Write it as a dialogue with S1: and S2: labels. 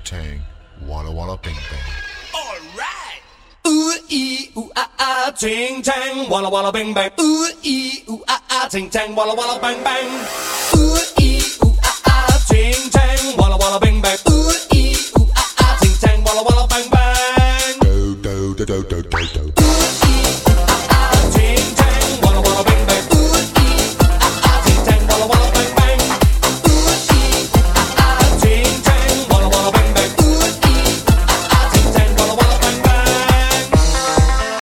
S1: tang, walla walla bing bang.
S2: Alright! Ooh ee ooh ah ah, ting tang, walla walla bing bang. Ooh ee ooh ah ah, ting tang, walla walla bang bang. Ooh ee.